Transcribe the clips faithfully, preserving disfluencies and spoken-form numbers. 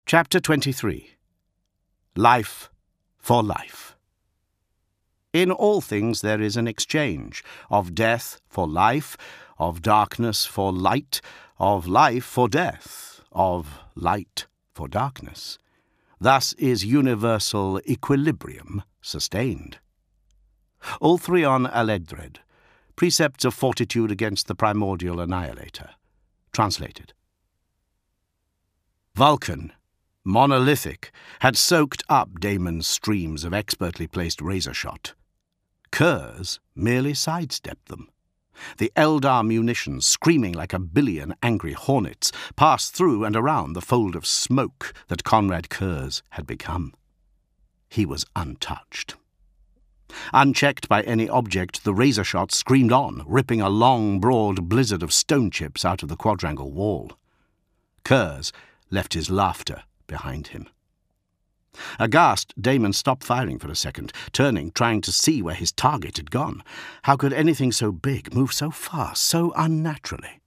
Chapter twenty-three. Life for Life. In all things there is an exchange, of death for life, of darkness for light, of life for death, of light for darkness. Thus is universal equilibrium sustained. Ulthrion Aledred, Precepts of Fortitude against the Primordial Annihilator. Translated. Vulcan, monolithic, had soaked up Daemon's streams of expertly placed razor shot. Curze merely sidestepped them. The Eldar munitions, screaming like a billion angry hornets, passed through and around the fold of smoke that Conrad Curze had become. He was untouched. Unchecked by any object, the razor shot screamed on, ripping a long, broad blizzard of stone chips out of the quadrangle wall. Curze left his laughter behind him. Aghast, Daemon stopped firing for a second, turning, trying to see where his target had gone. How could anything so big move so fast, so unnaturally?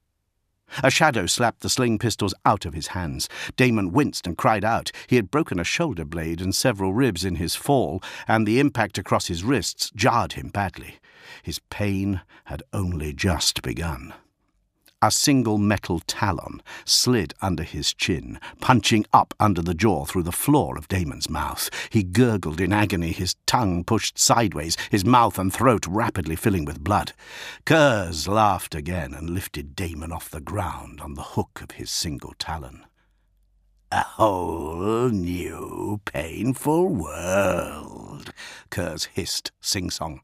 A shadow slapped the sling pistols out of his hands. Daemon winced and cried out. He had broken a shoulder blade and several ribs in his fall, and the impact across his wrists jarred him badly. His pain had only just begun. A single metal talon slid under his chin, punching up under the jaw through the floor of Daemon's mouth. He gurgled in agony, his tongue pushed sideways, his mouth and throat rapidly filling with blood. Curze laughed again and lifted Daemon off the ground on the hook of his single talon. "A whole new, painful world," Curze hissed, sing-song.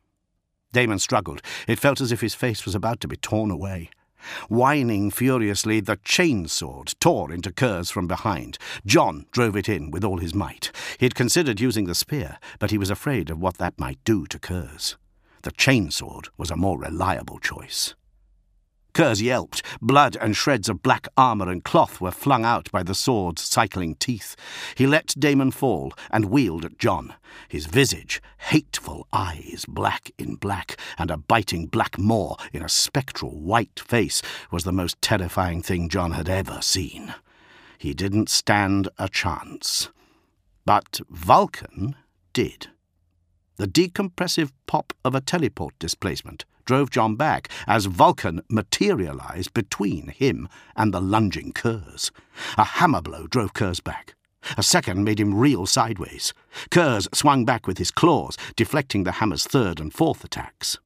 Daemon struggled. It felt as if his face was about to be torn away. Whining furiously, the chainsword tore into Curze from behind. Jon drove it in with all his might. He had considered using the spear, but he was afraid of what that might do to Curze. The chainsword was a more reliable choice. Curze yelped. Blood and shreds of black armour and cloth were flung out by the sword's cycling teeth. He let Daemon fall and wheeled at Jon. His visage, hateful eyes black in black, and a biting black maw in a spectral white face, was the most terrifying thing Jon had ever seen. He didn't stand a chance. But Vulcan did. The decompressive pop of a teleport displacement drove Jon back as Vulcan materialized between him and the lunging Curze. A hammer blow drove Curze back. A second made him reel sideways. Curze swung back with his claws, deflecting the hammer's third and fourth attacks.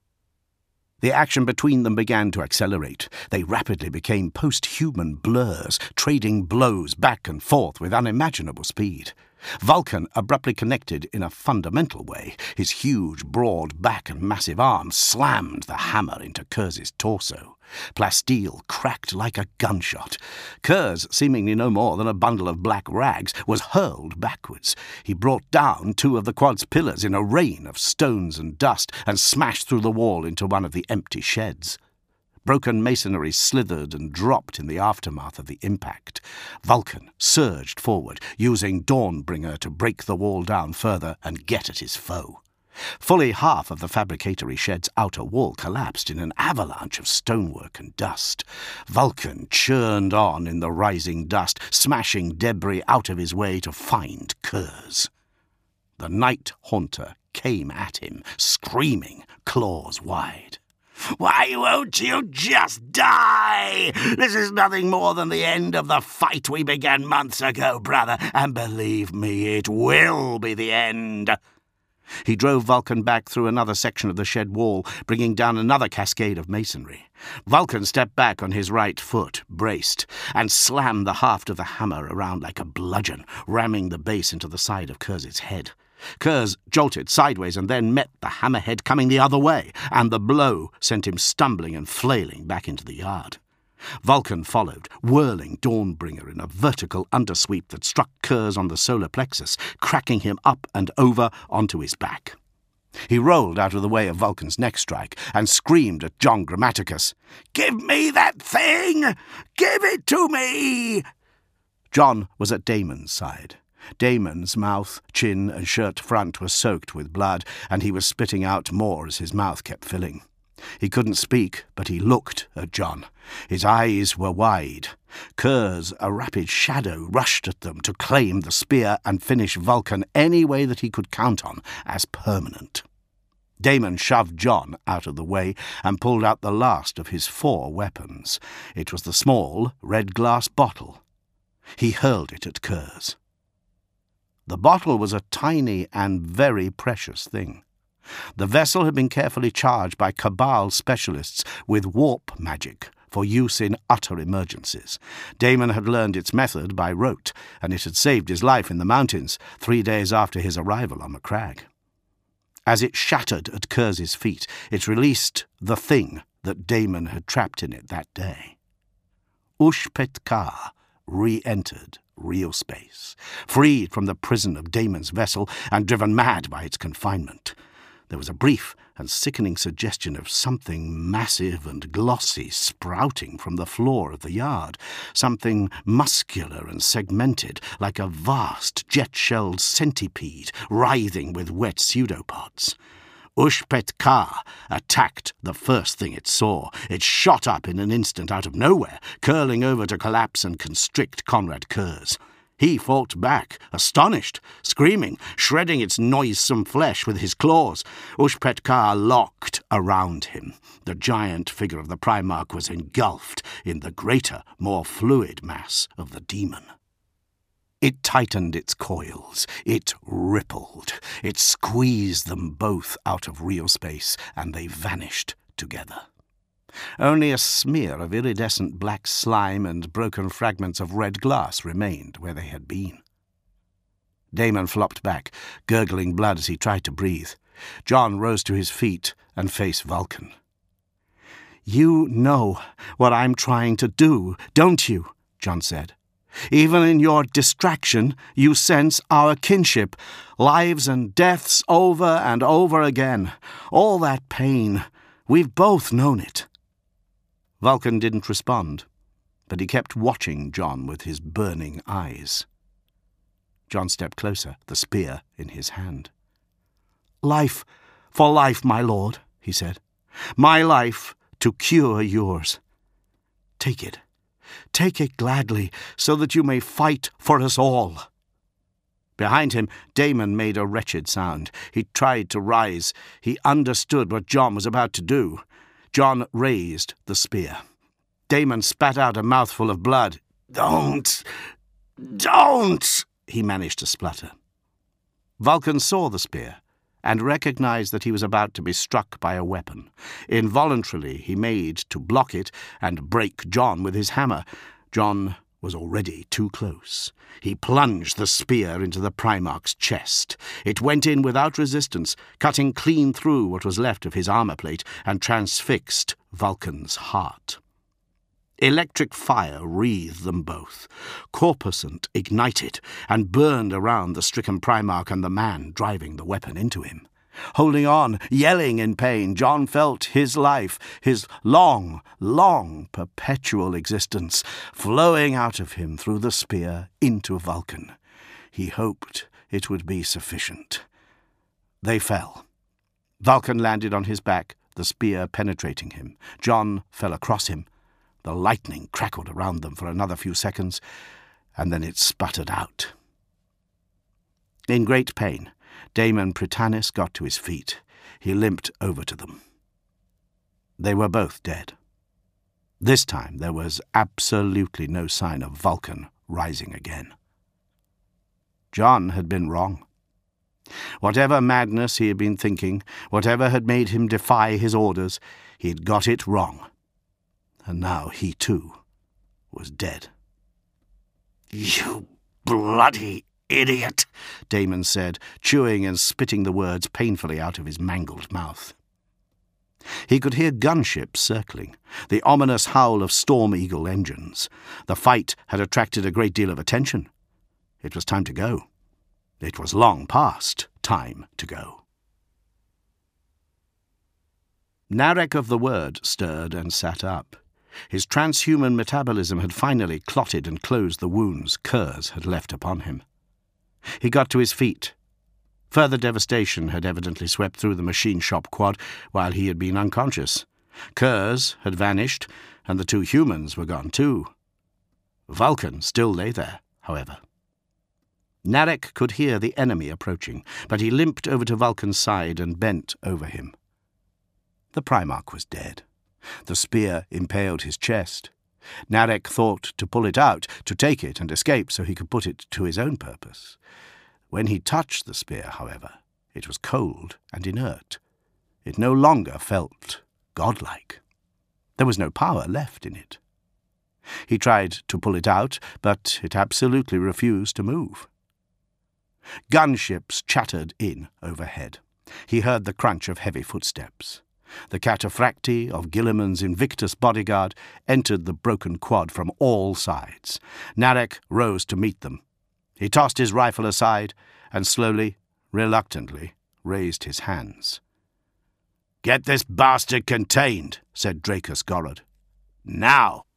The action between them began to accelerate. They rapidly became post-human blurs, trading blows back and forth with unimaginable speed. Vulcan abruptly connected in a fundamental way. His huge, broad back and massive arms slammed the hammer into Curze's torso. Plasteel cracked like a gunshot. Curze, seemingly no more than a bundle of black rags, was hurled backwards. He brought down two of the quad's pillars in a rain of stones and dust and smashed through the wall into one of the empty sheds. Broken masonry slithered and dropped in the aftermath of the impact. Vulcan surged forward, using Dawnbringer to break the wall down further and get at his foe. Fully half of the fabricatory shed's outer wall collapsed in an avalanche of stonework and dust. Vulcan churned on in the rising dust, smashing debris out of his way to find Curze. The Night Haunter came at him, screaming, claws wide. "Why won't you just die? This is nothing more than the end of the fight we began months ago, brother, and believe me, it will be the end." He drove Vulcan back through another section of the shed wall, bringing down another cascade of masonry. Vulcan stepped back on his right foot, braced, and slammed the haft of the hammer around like a bludgeon, ramming the base into the side of Curze's head. Curze jolted sideways and then met the hammerhead coming the other way, and the blow sent him stumbling and flailing back into the yard. Vulcan followed, whirling Dawnbringer in a vertical undersweep that struck Curze on the solar plexus, cracking him up and over onto his back. He rolled out of the way of Vulcan's next strike and screamed at Jon Grammaticus, "Give me that thing! Give it to me!" Jon was at Daemon's side. Daemon's mouth, chin, and shirt front were soaked with blood, and he was spitting out more as his mouth kept filling. He couldn't speak, but he looked at John. His eyes were wide. Kurz, a rapid shadow, rushed at them to claim the spear and finish Vulcan any way that he could count on as permanent. Damon shoved John out of the way and pulled out the last of his four weapons. It was the small, red-glass bottle. He hurled it at Kurz. The bottle was a tiny and very precious thing. The vessel had been carefully charged by Cabal specialists with warp magic for use in utter emergencies. Damon had learned its method by rote, and it had saved his life in the mountains three days after his arrival on the crag. As it shattered at Kurz's feet, it released the thing that Damon had trapped in it that day. Ushpet-Ka re-entered real space, freed from the prison of Damon's vessel and driven mad by its confinement. There was a brief and sickening suggestion of something massive and glossy sprouting from the floor of the yard, something muscular and segmented, like a vast jet-shelled centipede writhing with wet pseudopods. Ushpet-Ka attacked the first thing it saw. It shot up in an instant out of nowhere, curling over to collapse and constrict Conrad Kurz. He fought back, astonished, screaming, shredding its noisome flesh with his claws. Ushpet-Ka locked around him. The giant figure of the Primarch was engulfed in the greater, more fluid mass of the demon. It tightened its coils. It rippled. It squeezed them both out of real space, and they vanished together. Only a smear of iridescent black slime and broken fragments of red glass remained where they had been. Damon flopped back, gurgling blood as he tried to breathe. John rose to his feet and faced Vulcan. "You know what I'm trying to do, don't you?" John said. "Even in your distraction, you sense our kinship, lives and deaths over and over again. All that pain, we've both known it." Vulcan didn't respond, but he kept watching John with his burning eyes. John stepped closer, the spear in his hand. "Life for life, my lord," he said. "My life to cure yours. Take it. Take it gladly, so that you may fight for us all." Behind him, Damon made a wretched sound. He tried to rise. He understood what John was about to do. John raised the spear. Damon spat out a mouthful of blood. "Don't! Don't!" he managed to splutter. Vulcan saw the spear and recognized that he was about to be struck by a weapon. Involuntarily, he made to block it and break John with his hammer. John was already too close. He plunged the spear into the Primarch's chest. It went in without resistance, cutting clean through what was left of his armor plate and transfixed Vulcan's heart. Electric fire wreathed them both. Corpuscent ignited and burned around the stricken Primarch and the man driving the weapon into him. Holding on, yelling in pain, John felt his life, his long, long, perpetual existence, flowing out of him through the spear into Vulcan. He hoped it would be sufficient. They fell. Vulcan landed on his back, the spear penetrating him. John fell across him. The lightning crackled around them for another few seconds, and then it sputtered out. In great pain, Damon Prytanis got to his feet. He limped over to them. They were both dead. This time there was absolutely no sign of Vulcan rising again. John had been wrong. Whatever madness he had been thinking, whatever had made him defy his orders, he had got it wrong. And now he, too, was dead. "You bloody idiot," Damon said, chewing and spitting the words painfully out of his mangled mouth. He could hear gunships circling, the ominous howl of Storm Eagle engines. The fight had attracted a great deal of attention. It was time to go. It was long past time to go. Narek of the Word stirred and sat up. His transhuman metabolism had finally clotted and closed the wounds Kurz had left upon him. He got to his feet. Further devastation had evidently swept through the machine shop quad while he had been unconscious. Kurz had vanished, and the two humans were gone too. Vulcan still lay there, however. Narek could hear the enemy approaching, but he limped over to Vulcan's side and bent over him. The Primarch was dead. The spear impaled his chest. Narek thought to pull it out, to take it and escape so he could put it to his own purpose. When he touched the spear, however, it was cold and inert. It no longer felt godlike. There was no power left in it. He tried to pull it out, but it absolutely refused to move. Gunships chattered in overhead. He heard the crunch of heavy footsteps. The cataphracti of Guilliman's Invictus bodyguard entered the broken quad from all sides. Narek rose to meet them. He tossed his rifle aside and slowly, reluctantly, raised his hands. "Get this bastard contained," said Dracus Gorod. "Now!"